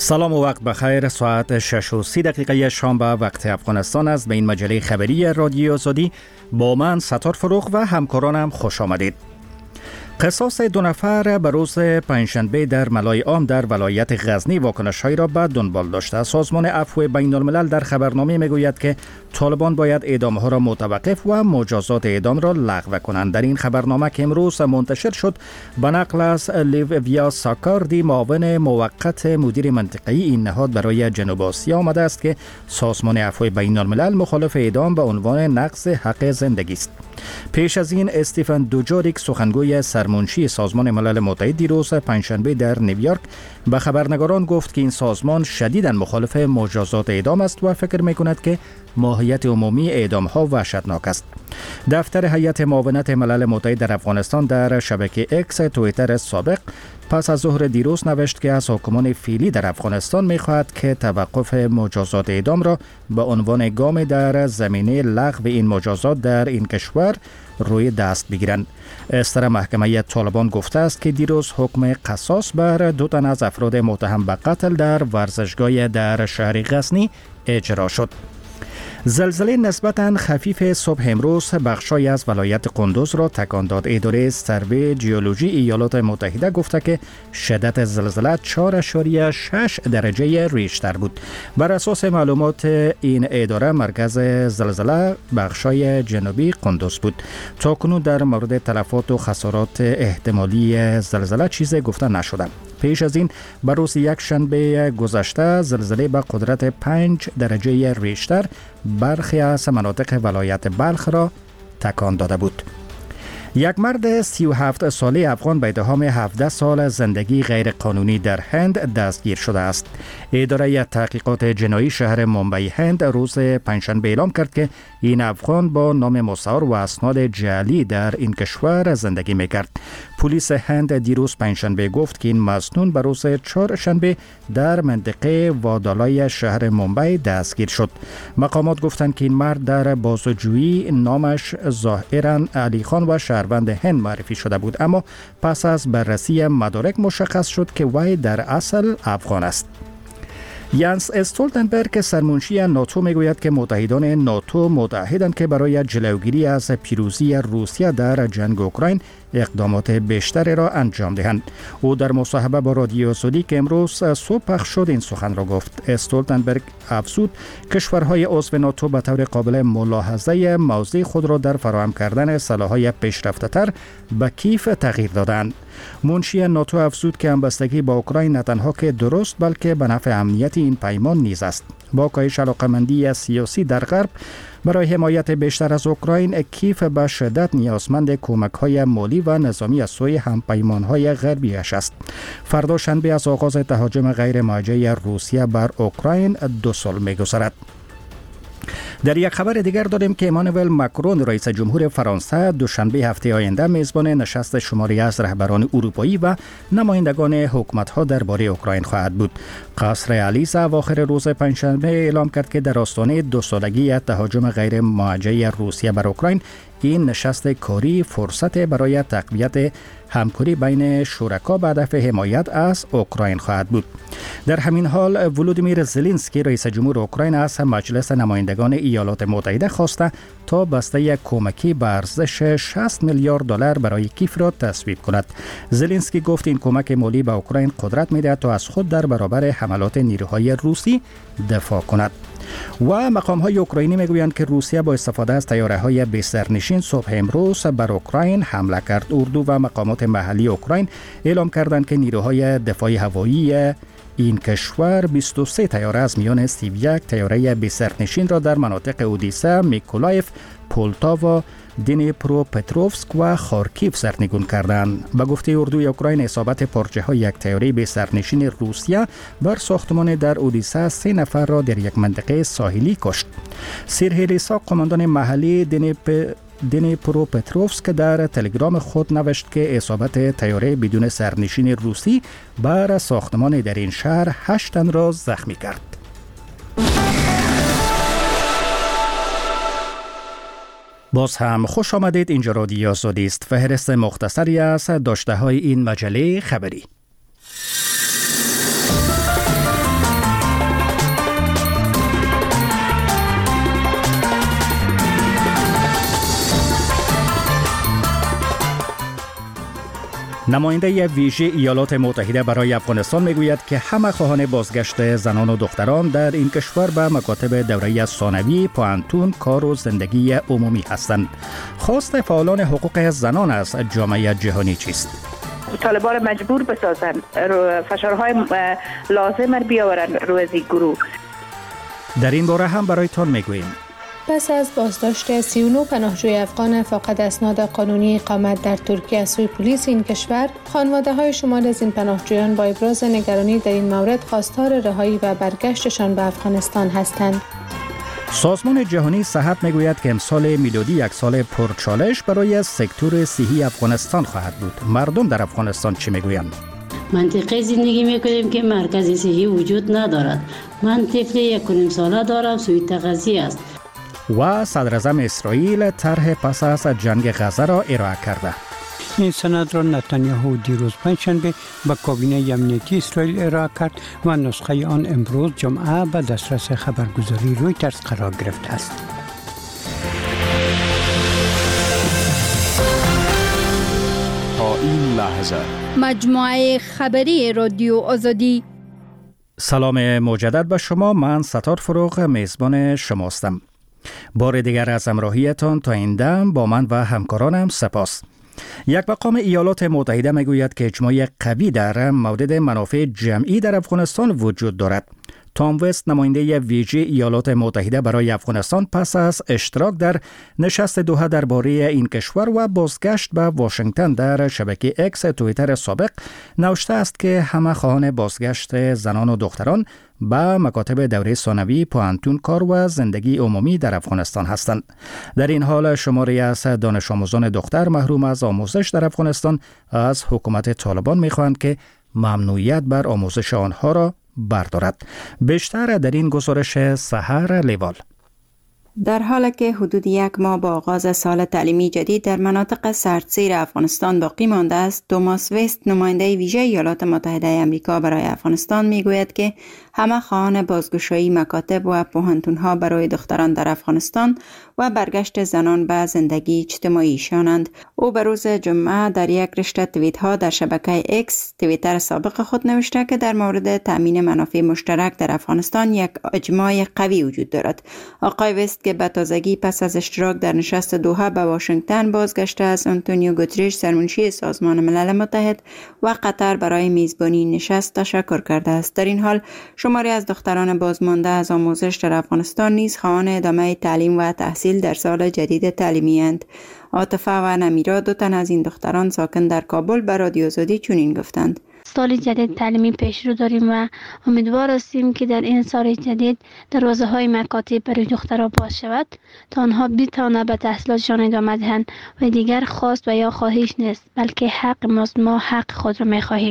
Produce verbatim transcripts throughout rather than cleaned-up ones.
سلام و وقت بخیر. ساعت شش و سی دقیقه شام به وقت افغانستان است. به این مجله خبری رادیو آزادی با من ستار فروغ و همکارانم خوش آمدید. قصاص دو نفر به روز پنجشنبه در ملای عام در ولایت غزنی واکنش‌هایی را به دنبال داشته. سازمان عفو بین الملل در خبرنامه میگوید که طالبان باید اعدام‌ها را متوقف و مجازات اعدام را لغو کنند. در این خبرنامه که امروز منتشر شد به نقل از لیویا ساکاردی، معاون موقت مدیر منطقه‌ای این نهاد برای جنوب آسیا، آمده است که سازمان عفو بین الملل مخالف اعدام به عنوان نقض حق زندگی است. پیش از این استیفن دوجاریک، سخنگوی سرمنشی سازمان ملل متحد، دیروز پنجشنبه در نیویورک به خبرنگاران گفت که این سازمان شدیداً مخالف مجازات اعدام است و فکر می‌کند که ماهیت عمومی اعدام‌ها وحشتناک است. دفتر هیئت معاونت ملل متحد در افغانستان در شبکه اکس توییتر سابق پس از ظهر دیروز نوشت که از حکومت فعلی در افغانستان می‌خواهد که توقف مجازات اعدام را به عنوان گام در زمینه لغو این مجازات در این کشور روی دست بگیرند. استر محکمه طالبان گفته است که دیروز حکم قصاص بر دو تن از افراد متهم به قتل در ورزشگاه در شهر غزنی اجرا شد. زلزله نسبتاً خفیف صبح امروز بخشای از ولایت قندوز را تکان داد. اداره سروی جیولوژی ایالات متحده گفته که شدت زلزله چهار اشاریه شش درجه ریشتر بود. بر اساس معلومات این اداره، مرکز زلزله بخشای جنوبی قندوز بود. تاکنون در مورد تلفات و خسارات احتمالی زلزله چیزی گفته نشده. پیش از این بر روز یک شنبه گذشته زلزله به قدرت پنج درجه ریشتر برخی از مناطق ولایت بلخ را تکان داده بود. یک مرد سی و هفت ساله افغان به اتهام هفده سال زندگی غیر قانونی در هند دستگیر شده است. اداره تحقیقات جنایی شهر ممبئی هند روز پنجشنبه اعلام کرد که این افغان با نام مستعار و اسناد جعلی در این کشور زندگی میکرد. پلیس هند دیروز پنجشنبه گفت که این مسنون به روز چهارشنبه در منطقه وادالای شهر ممبئی دستگیر شد. مقامات گفتند که این مرد در بازجویی نامش ظاهراً علی خان و شهروند هند معرفی شده بود، اما پس از بررسی مدارک مشخص شد که وی در اصل افغان است. یانس استولتنبرگ، سرمنشی ناتو، میگوید که متحدان ناتو متحدند که برای جلوگیری از پیروزی روسیه در جنگ اوکراین اقدامات بیشتری را انجام دهند. او در مصاحبه با رادیو آزادی که امروز صبح پخش شد این سخن را گفت. استولتنبرگ افزود کشورهای عضو ناتو به طور قابل ملاحظه موضع خود را در فراهم کردن سلاح‌های پیشرفته‌تر به کیف تغییر دادند. منشی ناتو افزود که همبستگی با اوکراین نه تنها که درست بلکه به نفع امنیت این پیمان نیز است. با کاهش علاقمندی سیاسی در غرب برای حمایت بیشتر از اوکراین، کیف به شدت نیازمند کمک‌های مالی و نظامی از سوی همپیمان‌های غربیش است. فردا شنبه از آغاز تهاجم غیر موجه روسیه بر اوکراین دو سال می‌گذرد. در یک خبر دیگر داریم که امانوئل ماکرون، رئیس جمهور فرانسه، دوشنبه هفته آینده میزبان نشست شماری از رهبران اروپایی و نمایندگان حکومت‌ها درباره اوکراین خواهد بود. قصر الیزه اواخر روز پنجشنبه اعلام کرد که در آستانه دو سالگی تهاجم غیر موجه روسیه بر اوکراین، این نشست کاری فرصت برای تقویت همکاری بین شرکا به هدف حمایت از اوکراین خواهد بود. در همین حال ولودیمیر زلنسکی، رئیس جمهور اوکراین، از مجلس نمایندگان ایالات متحده خواسته تا بسته کمکی به ارزش شصت میلیارد دلار برای کیف را تصویب کند. زلنسکی گفت این کمک مالی به اوکراین قدرت می‌دهد تا از خود در برابر حملات نیروهای روسی دفاع کند. و مقام‌های اوکراینی میگویند که روسیه با استفاده از طیاره‌های بی سرنشین صبح امروز بر اوکراین حمله کرد. اردو و مقامات محلی اوکراین اعلام کردند که نیروهای دفاع هوایی این کشور بیست و سه طیاره از میان سی و یک طیاره بی سرنشین را در مناطق اودیسا، میکولایف، پولتاوا، دنیپروپتروفسک و خارکیف سرنگون کردند. به گفته اردوی اوکراین، اصابت پارچه های یک طیاره بی سرنشین روسیه بر ساختمان در اودیسا سه نفر را در یک منطقه ساحلی کشت. سیرهی ریساک، قماندان محلی دنیپ دنیپروپتروفسک، در تلگرام خود نوشت که اصابت طیاره بدون سرنشین روسی بر ساختمان در این شهر هشت تن را زخمی کرد. باز هم خوش آمدید. اینجا رادیو آزادی است. فهرست مختصری از داشته های این مجله خبری. نماینده ویژه ایالات متحده برای افغانستان میگوید که همه خواهان بازگشت زنان و دختران در این کشور به مکاتب دوره ثانوی، پوهنتون، کار و زندگی عمومی هستند. خواست فعالان حقوق زنان از جامعه جهانی چیست؟ طالبان مجبور بسازن فشارهای لازم را بیاورن روی از این گروه. در این باره هم برایتان میگوییم. پس از بازداشت سی و نه پناهجوی افغان فاقد اسناد قانونی اقامت در ترکیه از سوی پلیس این کشور، خانواده‌های شمال از این پناهجویان با ابراز نگرانی در این مورد خواستار رهایی و برگشتشان به افغانستان هستند. سازمان جهانی صحت میگوید که امسال میلادی یک سال پرچالش برای سکتور صحی افغانستان خواهد بود. مردم در افغانستان چی میگویند؟ منطقه زندگی میکنیم که مرکز صحی وجود ندارد. من طفل یک و نیم ساله دارم، سوی تغذیه است. و صدر اعظم اسرائیل طرح پس از جنگ غزه را ارائه کرده. این سند را نتانیاهو دیروز پنجشنبه به کابینه امنیتی اسرائیل ارائه کرد و نسخه آن امروز جمعه به دسترس خبرگزاری رویترز قرار گرفته است. تا این لحظه مجموعه خبری رادیو آزادی. سلام مجدد به شما. من ستار فروغ میزبان شماستم. بار دیگر از همراهیتان تا این دم با من و همکارانم سپاس. یک مقام ایالات متحده میگوید که اجماع قوی در مورد منافع جمعی در افغانستان وجود دارد. تام وست، نماینده ویژه ایالات متحده برای افغانستان، پس از اشتراک در نشست دوحه درباره این کشور و بازگشت به واشنگتن در شبکه اکس توییتر سابق نوشته است که همه خواهان بازگشت زنان و دختران به مکاتب دوره ثانوی، پوهنتون، کار و زندگی عمومی در افغانستان هستند. در این حال شماری از دانش آموزان دختر محروم از آموزش در افغانستان از حکومت طالبان می‌خواهند که ممنوعیت بر آموزش آنها را بردارد. بیشتر در این گزارش سحر لیوال. در حالی که حدود یک ماه با آغاز سال تعلیمی جدید در مناطق سردسیر افغانستان باقی مانده است، توماس وست، نماینده ویژه ایالات متحده آمریکا برای افغانستان، میگوید که همه خواهان بازگشایی مکاتب و پوهنتون‌ها برای دختران در افغانستان و برگشت زنان به زندگی اجتماعی شانند. او به روز جمعه در یک رشته توییت‌ها در شبکه اکس توییتر سابق خود نوشته که در مورد تامین منافع مشترک در افغانستان یک اجماع قوی وجود دارد. آقای وست که به تازگی پس از اشتراک در نشست دوحه به واشنگتن بازگشته از آنتونیو گوتریش، سرمنشی سازمان ملل متحد و قطر برای میزبانی نشست تشکر کرده است. در این حال شماری از دختران بازمانده از آموزش در افغانستان نیز خواهان ادامه تعلیم و تحصیل در سال جدید تعلیمی اند. عاطفه و نمیرا، دو تن از این دختران ساکن در کابل، به رادیو آزادی چنین گفتند: سال جدید تعلیمی پیش رو داریم و امیدوار هستیم که در این سال جدید دروازه های مکاتب برای دخترها باز شود تا آنها بتوانند به تحصیلاتشان ادامه دهند و دیگر خواست و یا خواهش نیست، بلکه حق ماست. ما حق خود را می‌خواهیم.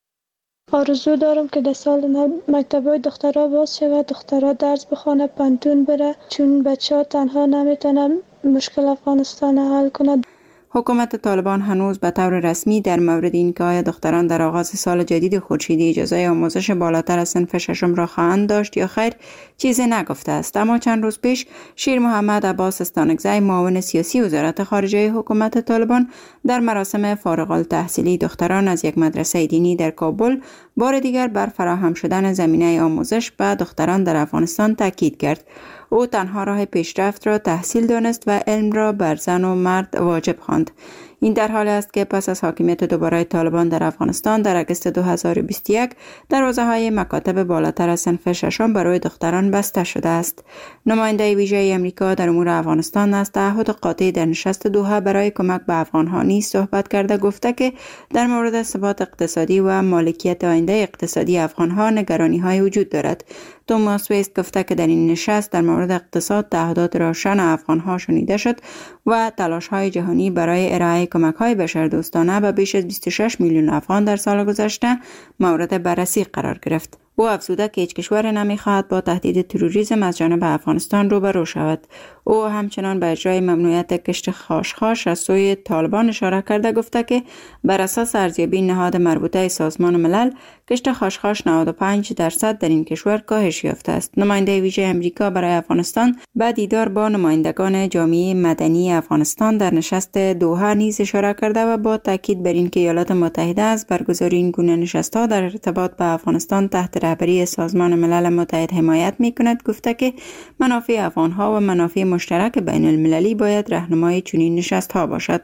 آرزو دارم که در سال نو مکتب‌های دخترها باز شود، دخترها درس بخونه، پانتون بره، چون بچه‌ها تنها نمیتونن مشکل افغانستان حل کنند. حکومت طالبان هنوز به طور رسمی در مورد اینکه آیا دختران در آغاز سال جدید خورشیدی اجازه آموزش بالاتر از صنف ششم را خواهند داشت یا خیر چیزی نگفته است. اما چند روز پیش شیر محمد عباس استانکزی، معاون سیاسی وزارت خارجه حکومت طالبان، در مراسم فارغ التحصیلی دختران از یک مدرسه دینی در کابل بار دیگر بر فراهم شدن زمینه آموزش به دختران در افغانستان تاکید کرد. او تنها راه پیشرفت را تحصیل دانست و علم را بر زن و مرد واجب خواند. این در حالی است که پس از حاکمیت دوباره طالبان در افغانستان در اگست دو هزار و بیست و یک دروازه‌های مکاتب بالاتر از صنف ششم برای دختران بسته شده است. نماینده ویژه آمریکا در امور افغانستان از تعهد قاطع در نشست دوحه برای کمک به افغان‌ها نیز صحبت کرده گفته که در مورد ثبات اقتصادی و مالکیت آینده اقتصادی افغان‌ها نگرانی‌های وجود دارد. توماس وست گفته که در این نشست در مورد اقتصاد تعهدات روشن افغان‌ها شنیده شد و تلاش‌های جهانی برای ارائه کمک‌های بشردوستانه به بیش از بیست و شش میلیون افغان در سال گذشته مورد بررسی قرار گرفت. او افزوده که هیچ کشور نمیخواهد با تهدید تروریسم از جانب افغانستان روبرو شود. او همچنان به اجرای ممنوعیت کشت خاشخاش از سوی طالبان اشاره کرده، گفته که بر اساس ارزیابی نهاد مربوطه سازمان ملل کشت خاشخاش نود و پنج درصد در این کشور کاهش یافته است. نماینده ویژه امریکا برای افغانستان بعد دیدار با نمایندگان جامعه مدنی افغانستان در نشست دوحه نیز اشاره کرده و با تاکید بر اینکه ایالات متحده از برگزاری این گونه نشست‌ها در ارتباط با افغانستان تحت رهبری سازمان ملل متحد حمایت می‌کند، گفته که منافع افغان‌ها و منافع مشترک بین المللی باید راهنمای چنین نشست‌ها باشد.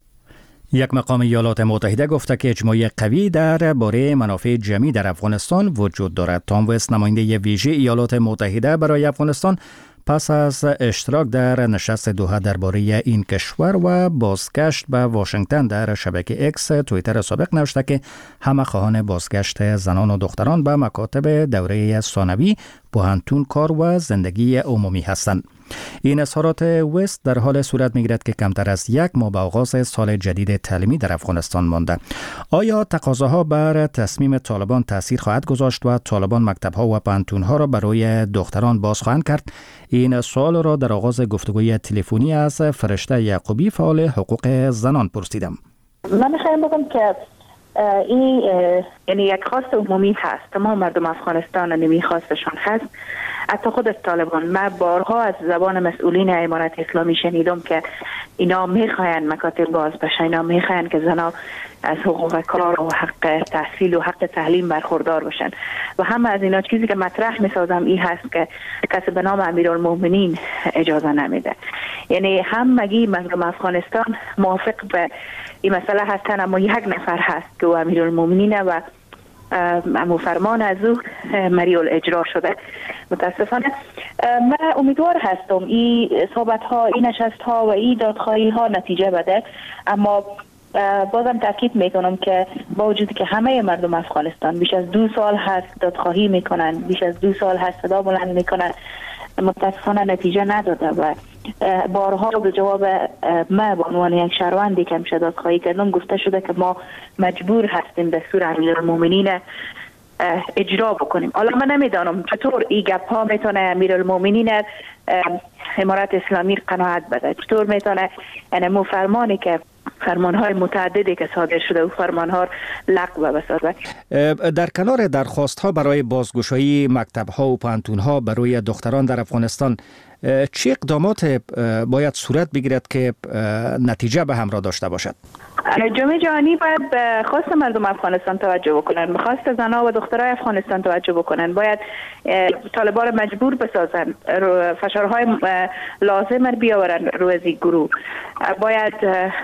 یک مقام ایالات متحده گفته که اجماع قوی درباره منافع جمعی در افغانستان وجود دارد. تام وست، نماینده ویژه ایالات متحده برای افغانستان، پس از اشتراک در نشست دوحه درباره این کشور و بازگشت به واشنگتن در شبکه اکس توییتر سابق نوشته که همه خواهان بازگشت زنان و دختران به مکاتب دوره ثانوی، پوهنتون، کار و زندگی عمومی هستند. این اظهارات وست در حال صورت می‌گیرد که کمتر از یک ماه به آغاز سال جدید تعلیمی در افغانستان مانده. آیا تقاضاها بر تصمیم طالبان تاثیر خواهد گذاشت و طالبان مکتب‌ها و پوهنتون‌ها را برای دختران باز خواهند کرد؟ این سوال را در آغاز گفتگوی تلفنی از فرشته یعقوبی، فعال حقوق زنان، پرسیدم. من می‌خوام بگم که این یعنی یک خواست عمومی هست، تمام مردم افغانستان نمی خواستشان هست، حتی خود طالبان. من بارها از زبان مسئولین امارت اسلامی شنیدم که اینا میخواین مکاتب باز بشن، اینا میخواین که زنا از حقوق کار و حق تحصیل و حق تعلیم برخوردار بشن و همه از اینا چیزی که مطرح میسازم این هست که کسی به نام امیرالمومنین اجازه نمیده. یعنی همگی مردم افغانستان موافق به این مسئله هستن، اما یک نفر هست که او امیرالمومنینه و امو فرمان از او مریال اجرا شده. متاسفانه من امیدوار هستم این صحبت ها، این نشست ها و این دادخواهی ها نتیجه بده، اما بازم تاکید میکنم که با وجودی که همه مردم افغانستان بیش از دو سال هست دادخواهی میکنن، بیش از دو سال هست صدا بلند میکنن، متاسفانه نتیجه نداده و بارها به جواب ما به عنوان یک شهروندی که همیشه دادخواهی کردم گفته شده که ما مجبور هستیم دستور امیرالمومنین اجرا بکنیم. حالا من نمیدانم چطور این گپ ها میتونه امیرالمومنین امارت اسلامی قناعت بده، چطور میتونه این فرمانی که فرمانهای متعددی که صادر شده و فرمانها لغو بسازه. در کنار درخواست ها برای بازگشایی مکتب ها و پوهنتون ها برای دختران در افغانستان، چه اقدامات باید صورت بگیرد که نتیجه به همراه داشته باشد؟ جامعه جهانی باید به خواست مردم افغانستان توجه بکنن، به خواست زنها و دخترای افغانستان توجه بکنن. باید طالبان را مجبور بسازن، فشارهای لازم را بیاورن روی از این گروه. باید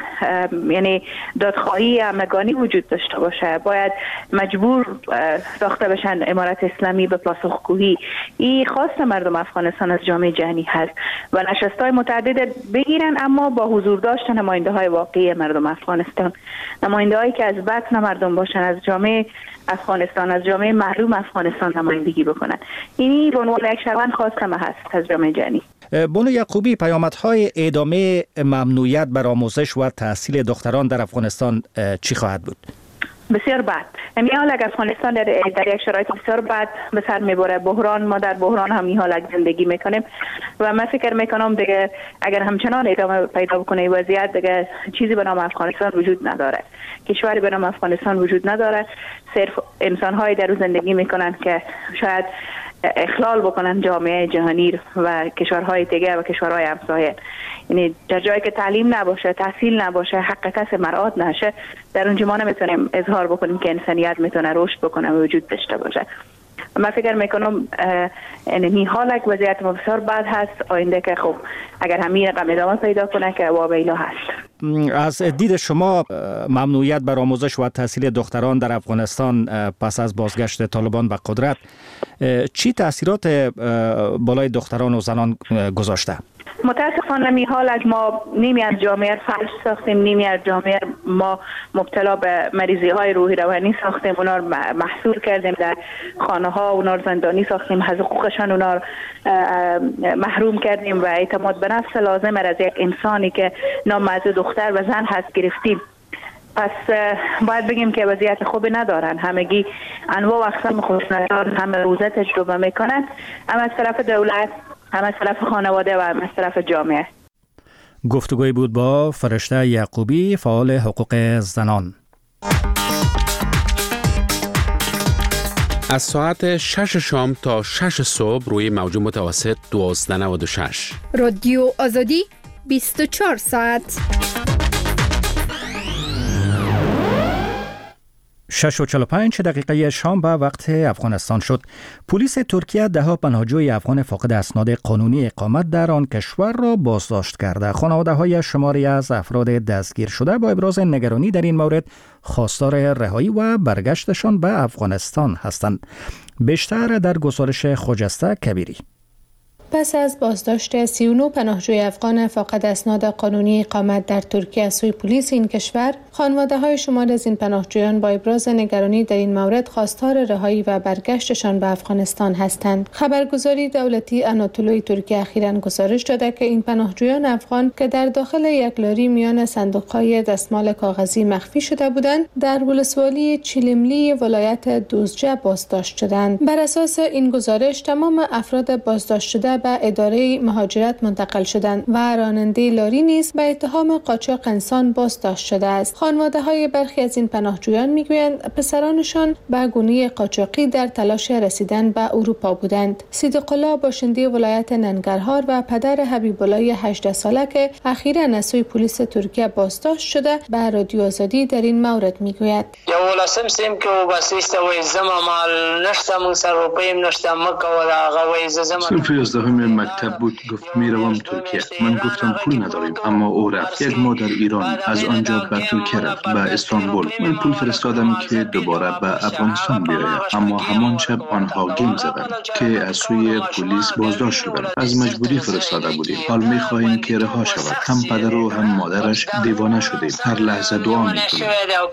یعنی دادخواهی همگانی وجود داشته باشه، باید مجبور ساخته بشن امارت اسلامی به پاسخگویی. این خواست مردم افغانستان از جامعه جهانی هست و نشست‌های متعدد بگیرن، اما با حضور داشتن نماینده‌های واقعی مردم افغانستان، نماینده‌هایی که از بطن مردم باشن، از جامعه افغانستان، از جامعه محروم افغانستان نمایندگی بکنن. این به عنوان یک شهروند خواستم هست از جامعه جهانی. بانو یعقوبی، پیامدهای ادامه ممنوعیت بر آموزش و تحصیل دختران در افغانستان چی خواهد بود؟ بسیار بد. یعنی حال اگر افغانستان در, در یک شرایط بسیار بد به سر میبره، بحران، ما در بحران هم این حال زندگی میکنیم و من فکر میکنم دیگه اگر همچنان ادامه پیدا بکنه وضعیت، دیگه چیزی به نام افغانستان وجود نداره، کشوری به نام افغانستان وجود نداره. صرف انسان‌هایی در اون زندگی میکنن که شاید اخلال بکنن جامعه جهانی و کشورهای دیگه و کشورهای همسایه. یعنی در جایی که تعلیم نباشه، تحصیل نباشه، حق کس مراعات نشه، در اونجا ما نمیتونیم اظهار بکنیم که انسانیت میتونه رشد بکنه و وجود داشته باشه. من فکر میکنم این حال یک وضعیت بسیار بد هست. آینده که خب اگر همین رقم ادامه پیدا کنه که واقعا هست. از دید شما ممنوعیت بر آموزش و تحصیل دختران در افغانستان پس از بازگشت طالبان به قدرت چی تاثیرات بالای دختران و زنان گذاشته؟ متاسفانه می حال از ما نیمی از جامعه فلج ساختیم، نیمی از جامعه ما مبتلا به مریضی های روحی روانی ساختیم، اونا رو محصور کردیم در خانه ها، اونا رو زندانی ساختیم، از حقوقشان اونا رو محروم کردیم و اعتماد به نفس لازم از یک انسانی که نام از دختر و زن هست گرفتیم. پس باید بگیم که وضعیت خوبی ندارن. همگی انواع و اقسام خشونت‌ها همه روزه تجربه میکنن، هم از طرف دولت، هم از طرف خانواده و هم از طرف جامعه. گفتگوی بود با فرشته یعقوبی، فعال حقوق زنان. از ساعت شش شام تا شش صبح روی موج متوسط دوازده نود و شش. رادیو آزادی بیست و چهار ساعت. شش و چهل و پنج دقیقه شام به وقت افغانستان شد. پلیس ترکیه ده ها پناهجوی افغان فاقد اسناد قانونی اقامت در آن کشور را بازداشت کرده. خانواده های شماری از افراد دستگیر شده با ابراز نگرانی در این مورد خواستار رهایی و برگشتشان به افغانستان هستند. بیشتر در گزارش خجسته کبیری. پس از بازداشت سی و نه پناهجوی افغان فاقد اسناد قانونی اقامت در ترکیه از سوی پلیس این کشور، خانواده‌های شمار از این پناهجویان با ابراز نگرانی در این مورد خواستار رهایی و برگشتشان به افغانستان هستند. خبرگزاری دولتی آناتولوی ترکیه اخیراً گزارش داده که این پناهجویان افغان که در داخل یک لاری میان صندوق‌های دستمال کاغذی مخفی شده بودند، در ولسوالی چیلیملی ولایت دوزجه بازداشت شدند. بر اساس این گزارش تمام افراد بازداشت شده به اداره مهاجرت منتقل شدند و راننده لاری نیز به اتهام قاچاق انسان بازداشت شده است. خانواده‌های برخی از این پناهجویان میگویند پسرانشان به گونه قاچاقی در تلاش رسیدن به اروپا بودند. صدیق الله باشنده ولایت ننگرهار و پدر حبیب الله هجده ساله که اخیراً از سوی پلیس ترکیه بازداشت شده به رادیو آزادی در این مورد میگوید: یا ولسم سیم که وباسیست و زما مال نشتم سر روپیم نشتم مکه و آقا زما همین مکتب بود. گفت میروم ترکیه. من گفتم پول نداریم، اما او رفت. یک ماه در ایران، از آنجا به ترکیه رفت، به استانبول. من پول فرستادم که دوباره به افغانستان بیاید، اما همان شب آنها گیم زدند که از سوی پلیس بازداشت شدند. از مجبوری فرستاده بودیم. حال میخواهیم که رها شود. هم پدر و هم مادرش دیوانه شدیم. هر لحظه دعا میکنیم.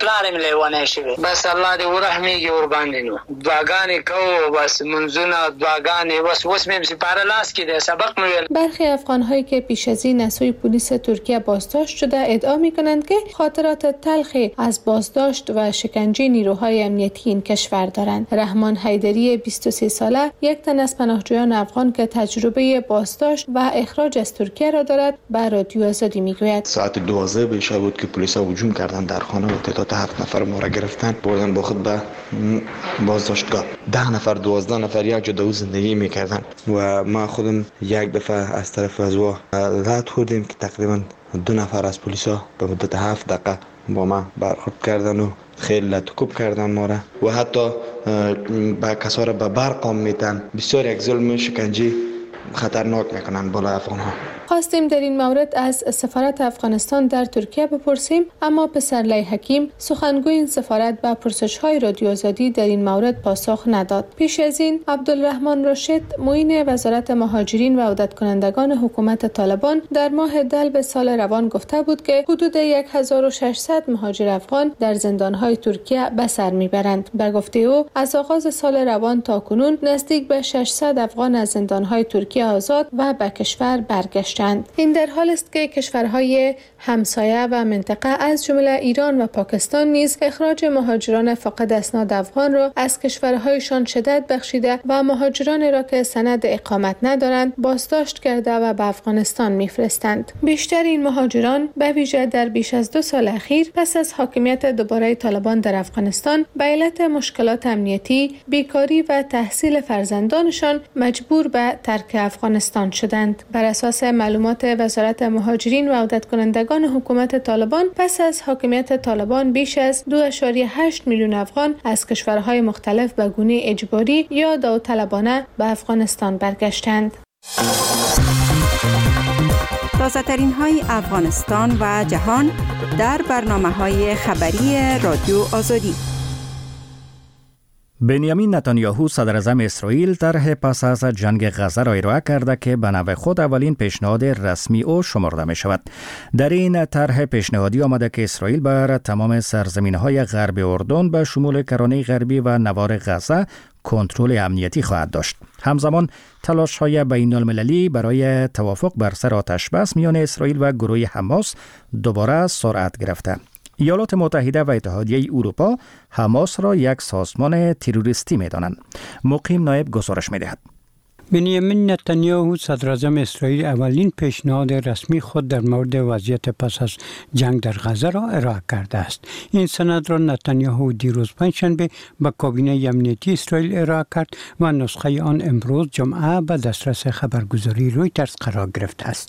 بس الله دی ورحمی ور باندې نو دعاګانې کوو، بس منځونه دعاګانې بس وس مې سپاره لاس کې ده سبق می‌ویل. برخی افغان‌هایی که پیش از این از سوی پلیس ترکیه بازداشت شده ادعا می‌کنند که خاطرات تلخی از بازداشت و شکنجه نیروهای امنیتی این کشور دارند. رحمان حیدری بیست و سه ساله، یک تن از پناهجویان افغان که تجربه بازداشت و اخراج از ترکیه را دارد، به رادیو آزادی می‌گوید: ساعت دوازده به شب بود که پلیس‌ها هجوم کردند در خانه و تعداد هفت نفر ما را گرفتند، بردن با خود به بازداشتگاه. ده نفر دوازده نفر یک جا زندگی می‌کردند و ما خودم یک دفعه از طرف از وا رد خوردیم که تقریبا دو نفر از پلیسا به مدت هفت دقیقه با ما برخورد کردن و خیلی لطکوب کردن ما را و حتی با کسا را به برق هم میتن. بسیار یک ظلم شکنجه خطرناک میکنن بالا افغان ها. خواستیم در این مورد از سفارت افغانستان در ترکیه بپرسیم، اما پسرلی حکیم سخنگوی این سفارت به پرسش‌های رادیو آزادی در این مورد پاسخ نداد. پیش از این عبدالرحمن راشد معین وزارت مهاجرین و عودت کنندگان حکومت طالبان در ماه دلو سال روان گفته بود که حدود هزار و ششصد مهاجر افغان در زندان‌های ترکیه به سر میبرند. به گفته او از آغاز سال روان تا کنون نزدیک به ششصد افغان از زندان‌های ترکیه آزاد و به کشور برگشت. این در حال است که کشورهای همسایه و منطقه از جمله ایران و پاکستان نیز اخراج مهاجران فاقد اسناد افغان را از کشورهایشان شدت بخشیده و مهاجران را که سند اقامت ندارند بازداشت کرده و به افغانستان میفرستند. بیشتر این مهاجران به ویژه در بیش از دو سال اخیر پس از حاکمیت دوباره طالبان در افغانستان به علت مشکلات امنیتی، بیکاری و تحصیل فرزندانشان مجبور به ترک افغانستان شدند. بر اساس معلومات وزارت مهاجرین و عودت کنندگان حکومت طالبان، پس از حاکمیت طالبان بیش از دو ممیز هشت میلیون افغان از کشورهای مختلف به گونه اجباری یا داوطلبانه به افغانستان برگشتند. تازه ترین های افغانستان و جهان در برنامه های خبری رادیو آزادی. بنیامین نتانیاهو صدر اعظم اسرائیل طرح پس از جنگ غزه را ارائه کرده که به نوع خود اولین پیشنهاد رسمی او شمرده می شود. در این طرح پیشنهادی آمده که اسرائیل بر تمام سرزمین‌های غرب اردن به شمول کرانه غربی و نوار غزه کنترل امنیتی خواهد داشت. همزمان تلاش‌های بین‌المللی برای توافق بر سر آتش‌بس میان اسرائیل و گروه حماس دوباره سرعت گرفته. ایالات متحده و اتحادیه اروپا حماس را یک سازمان تروریستی می‌دانند. مقیم نایب گزارش می‌دهد. بنیامین نتانیاهو صدراعظم اسرائیل اولین پیشنهاد رسمی خود در مورد وضعیت پس از جنگ در غزه را ارائه کرده است. این سند را نتانیاهو دیروز پنجشنبه به کابینه امنیتی اسرائیل ارائه کرد و نسخه آن امروز جمعه به دسترس خبرگزاری رویترز قرار گرفته است.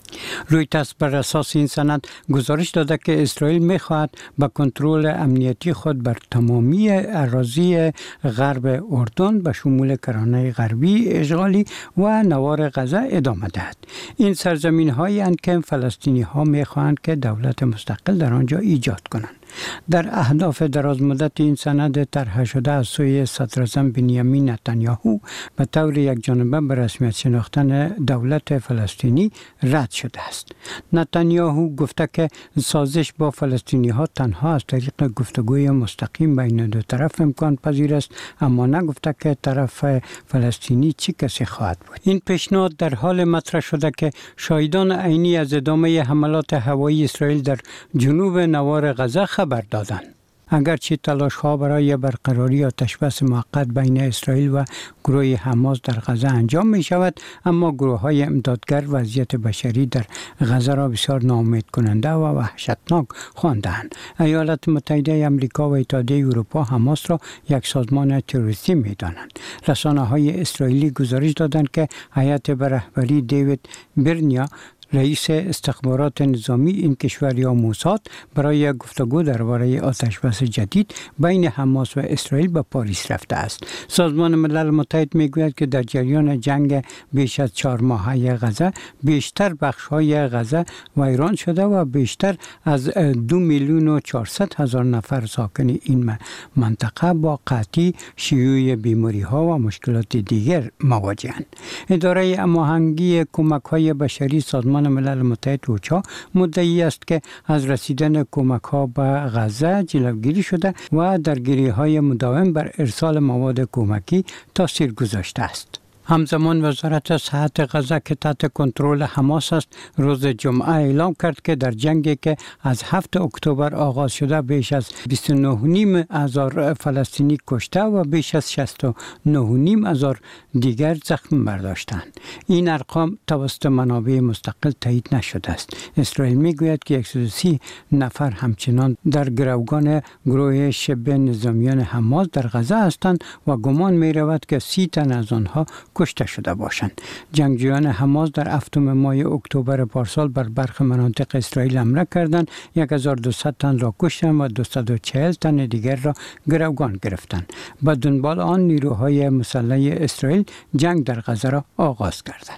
رویترز بر اساس این سند گزارش داده که اسرائیل می‌خواهد با کنترل امنیتی خود بر تمامی اراضی غرب اردن به شمول کرانه غربی اشغالی و نوار غزه ادامه دهد. این سرزمین‌هایی اند که فلسطینی‌ها می‌خواهند که دولت مستقل در آنجا ایجاد کنند. در اهداف دراز مدت این سند طرح شده از سوی صدراعظم بنیامین نتانیاهو به طور یکجانبه به رسمیت شناختن دولت فلسطینی رد شده است. نتانیاهو گفته که سازش با فلسطینی ها تنها از طریق گفتگوی مستقیم بین دو طرف امکان پذیر است، اما نگفته که طرف فلسطینی چه کسی خواهد بود. این پیشنهاد در حال مطرح شده که شاهدان عینی از ادامه حملات هوایی اسرائیل در جنوب نوار غزه خبر دادند. اگرچه تلاش ها برای برقراری آتشبس موقت بین اسرائیل و گروه حماس در غزه انجام می شود، اما گروه های امدادگر وضعیت بشری در غزه را بسیار ناامید کننده و وحشتناک خواندند. ایالات متحده آمریکا و اتحادیه اروپا حماس را یک سازمان تروریستی می دانند. رسانه های اسرائیلی گزارش دادند که هیئت به رهبری دیوید برنیا، رئیس استخبارات نظامی این کشور یا موساد، برای گفتگو درباره آتشبس جدید بین حماس و اسرائیل به پاریس رفته است. سازمان ملل متحد میگوید که در جریان جنگ بیش از چهار ماهه غزه بیشتر بخش‌های غزه ویران شده و بیشتر از دو میلیون و چهارصد هزار نفر ساکن این منطقه با قحطی، شیوع بیماری‌ها و مشکلات دیگر مواجه‌اند. اداره هماهنگی کمک‌های بشری سازمان ملل متحد اوچا مدعی است که از رسیدن کمک‌ها به غزه جلوگیری شده و درگیری‌های مداوم بر ارسال مواد کمکی تاثیر گذاشته است. همزمان وزارت صحت غزه که تحت کنترل حماس است روز جمعه اعلام کرد که در جنگی که از هفتم اکتبر آغاز شده بیش از بیست و نه و نیم هزار فلسطینی کشته و بیش از شصت و نه و نیم هزار دیگر زخم برداشتند. این ارقام توسط منابع مستقل تایید نشده است. اسرائیل میگوید که صد و سی نفر همچنان در گروگان گروه شبه نظامیان حماس در غزه هستند و گمان می رود که سی تن از آنها کشته شده باشند. جنگجویان حماس در هفتم ماه اکتبر پارسال بر برخی مناطق اسرائیل حمله کردند، هزار و دویست تن را کشتند و دویست و چهل تن دیگر را گروگان گرفتند. به دنبال آن نیروهای مسلح اسرائیل جنگ در غزه را آغاز کردند.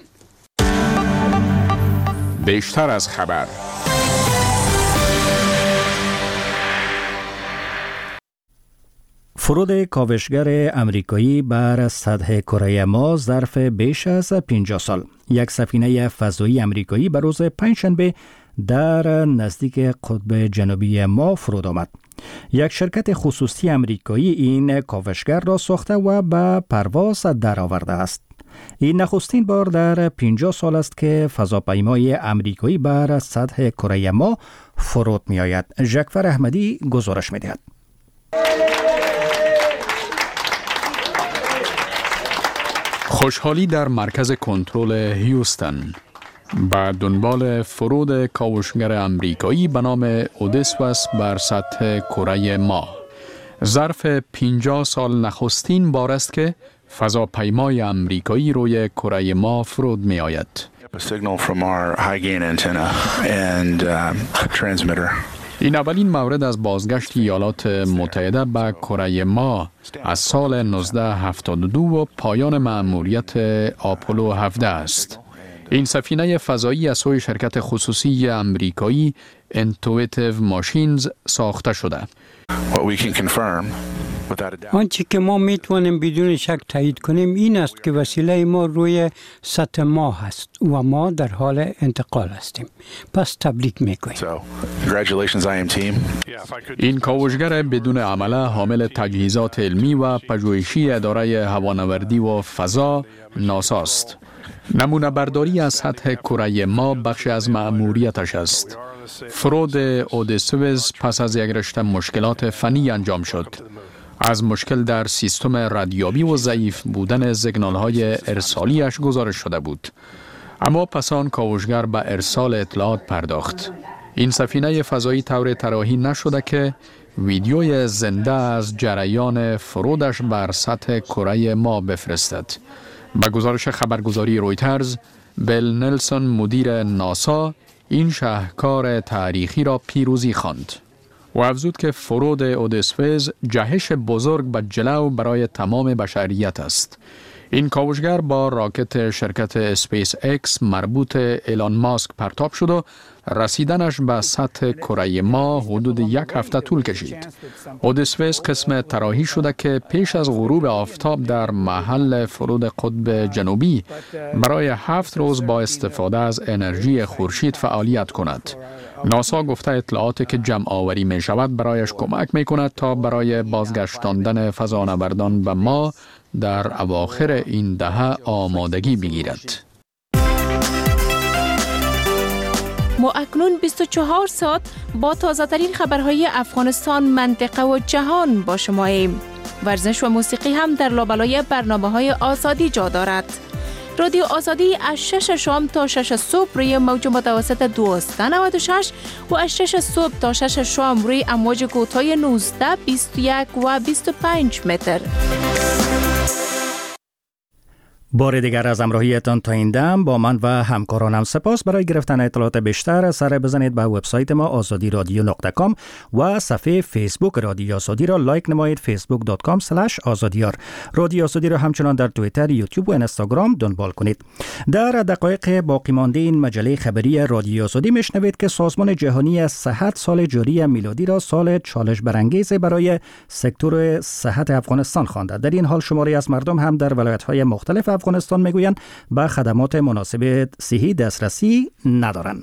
بیشتر از خبر. فرود کاوشگر امریکایی بر سطح کره ماه ظرف بیش از پنجاه سال. یک سفینه فضایی امریکایی به روز پنجشنبه در نزدیک قطب جنوبی ماه فرود آمد. یک شرکت خصوصی امریکایی این کاوشگر را ساخته و به پرواز درآورده است. این نخستین بار در پنجاه سال است که فضاپیمای امریکایی بر سطح کره ماه فرود می آید. ژکفر احمدی گزارش می دهد. خوشحالی در مرکز کنترل هیوستن به دنبال فرود کاوشگر امریکایی به نام اودیسوس بر سطح کره ماه. ظرف پنجاه سال نخستین بار است که فضاپیمای امریکایی روی کره ماه فرود می آید. این اولین مورد از بازگشت ایالات متحده به کره ماه از سال نوزده هفتاد و دو و پایان مأموریت آپولو هفده است. این سفینه فضایی از سوی شرکت خصوصی امریکایی انتویتیو ماشینز ساخته شده. آنچه که ما میتوانیم بدون شک تایید کنیم این است که وسیله ما روی سطح ماه است و ما در حال انتقال هستیم. پس تبریک میگوییم. این کاوشگر بدون عمله حامل تجهیزات علمی و پژوهشی اداره هوانوردی و فضا ناسا است. نمونه برداری از سطح کره ما بخش از مأموریتش است. فرود اودیسوس پس از یک رشته مشکلات فنی انجام شد. از مشکل در سیستم ردیابی و ضعیف بودن سیگنال‌های ارسالیش گزارش شده بود. اما پس آن کاوشگر به ارسال اطلاعات پرداخت. این سفینه فضایی طور طراحی نشده که ویدیوی زنده از جریان فرودش بر سطح کره ما بفرستد. به گزارش خبرگزاری رویترز، بیل نلسون مدیر ناسا این شاهکار تاریخی را پیروزی خواند و افزود که فرود اودیسوس جهش بزرگ به جلو برای تمام بشریت است. این کاوشگر با راکت شرکت اسپیس اکس مربوط ایلان ماسک پرتاب شد و رسیدنش به سطح کره ما حدود یک هفته طول کشید. اودیسوس قسم طراحی شده که پیش از غروب آفتاب در محل فرود قطب جنوبی برای هفت روز با استفاده از انرژی خورشید فعالیت کند. ناسا گفته اطلاعاتی که جمع آوری می شود برایش کمک می کند تا برای بازگشتاندن فضانوردان به ما در اواخر این دهه آمادگی بگیرد. ما اکنون بیست و چهار ساعت با تازه ترین خبرهای افغانستان، منطقه و جهان با شماییم. ورزش و موسیقی هم در لابلای برنامه های آزادی جا دارد. رادیو آزادی از شش شام تا شش صبح روی موج متوسط دویست و نود و شش و از شش صبح تا شش شام روی امواج کوتاه نوزده، بیست و یک و بیست و پنج متر. بار دیگر از همراهیتان تا این دم با من و همکارانم سپاس. برای گرفتن اطلاعات بیشتر سر بزنید به وبسایت ما آزادی رادیو نقطه کام و صفحه فیسبوک رادیو آزادی را لایک نمایید. فیسبوک دات کام اسلش آزادیار. رادیو آزادی را همچنان در توییتر، یوتیوب و اینستاگرام دنبال کنید. در دقایق باقی مانده این مجله خبری رادیو آزادی میشنوید که سازمان جهانی صحت سال جاری میلادی را سال چالش برانگیز برای سکتور صحت افغانستان خوانده. در این حال شماری از مردم هم در ولایت‌های مختلف افغانستان میگویند به خدمات مناسب صحی دسترسی ندارند.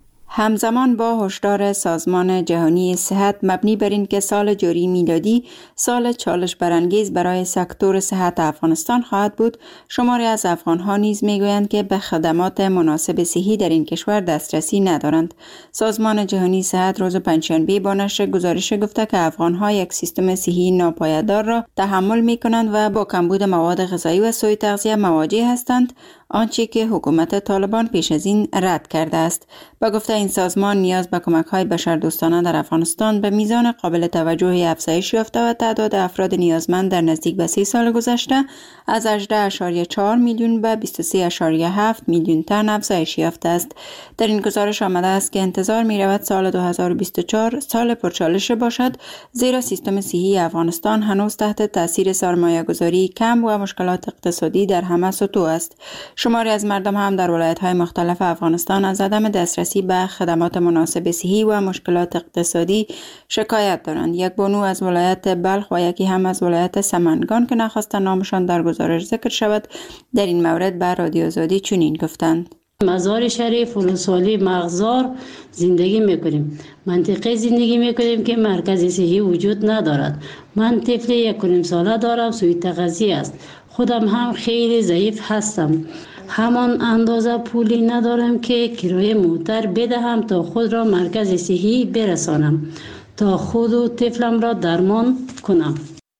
همزمان با هشدار سازمان جهانی صحت مبنی بر این که سال جاری میلادی سال چالش برانگیز برای سکتور صحت افغانستان خواهد بود، شماری از افغان‌ها نیز میگویند که به خدمات مناسب صحی در این کشور دسترسی ندارند. سازمان جهانی صحت روز پنجشنبه با نشر گزارش گفته که افغان‌ها یک سیستم صحی ناپایدار را تحمل می‌کنند و با کمبود مواد غذایی و سوء تغذیه مواجه هستند، آنچه که حکومت طالبان پیش از این رد کرده است. با گفته این سازمان نیاز به کمک‌های بشردوستانه در افغانستان به میزان قابل توجهی افزایش یافته و تعداد افراد نیازمند در نزدیک به سی سال گذشته از هجده ممیز چهار میلیون به بیست و سه ممیز هفت میلیون تن افزایش یافته است. در این گزارش آمده است که انتظار می‌رود سال دو هزار و بیست و چهار سال پرچالش باشد، زیرا سیستم صحی افغانستان هنوز تحت تاثیر سرمایه‌گذاری کم و مشکلات اقتصادی در همه سطوح است. شماری از مردم هم در ولایت‌های مختلف افغانستان از عدم دسترسی به خدمات مناسب صحی و مشکلات اقتصادی شکایت دارند. یک بانو از ولایت بلخ و یکی هم از ولایت سمنگان که نخواستند نامشان در گزارش ذکر شود، در این مورد به رادیو آزادی چنین گفتند: مزار شریف ولسوالی مغزار زندگی میکنیم. منطقه زندگی میکنیم که مرکز صحی وجود ندارد. من طفل یک و نیم ساله دارم، سوء تغذیه است. خودم هم خیلی ضعیف هستم. همان اندازه پولی ندارم که کرایه موتر بدهم تا خود را مرکز صحی برسانم تا خود و طفلم را درمان کنم.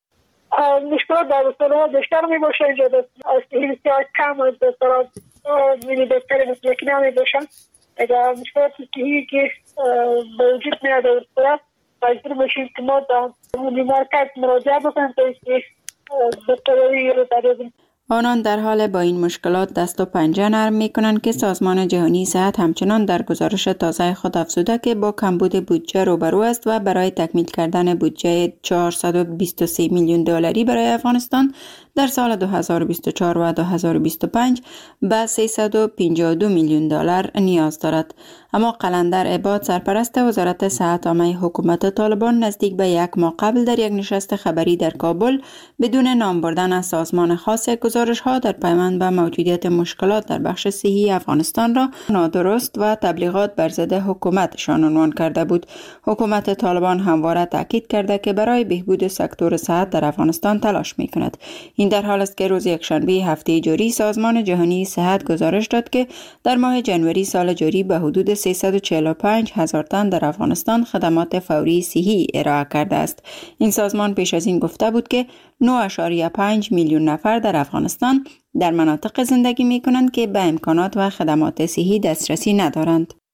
مشکلات در استان‌ها بیشتر می باشه، اینجا از بسیار کم از دستارات میلی بهتری مثل یکی نمی باشن. اگر مشکلات صحی که به وجود میاد در استان‌ها مجبور باشیم که ما در مرکز مراجعه بکنیم تا اینکه بهتری رو داریم. آنان در حال با این مشکلات دست و پنجه نرم می کنند که سازمان جهانی صحت همچنان در گزارش تازه خود افزوده که با کمبود بودجه روبرو است و برای تکمیل کردن بودجه چهارصد و بیست و سه میلیون دلاری برای افغانستان در سال دو هزار و بیست و چهار و دو هزار و بیست و پنج به سیصد و پنجاه و دو میلیون دلار نیاز دارد. اما قلندر عباد، سرپرست وزارت صحت عامه حکومت طالبان، نزدیک به یک ماه قبل در یک نشست خبری در کابل بدون نام بردن از سازمان خاص گزارش گزارش ها در پیوند به موجودیت مشکلات در بخش صحی افغانستان را نادرست و تبلیغات بر ضد حکومتشان عنوان کرده بود. حکومت طالبان همواره تاکید کرده که برای بهبود سکتور صحت در افغانستان تلاش می کند. این در حال است که روز یکشنبه هفته جاری سازمان جهانی صحت گزارش داد که در ماه ژانویه سال جاری به حدود سیصد و چهل و پنج هزار تن در افغانستان خدمات فوری صحی ارائه کرده است. این سازمان پیش از این گفته بود که نه و پنج میلیون نفر در افغانستان در مناطق زندگی می کنند که به امکانات و خدمات صحی دسترسی ندارند.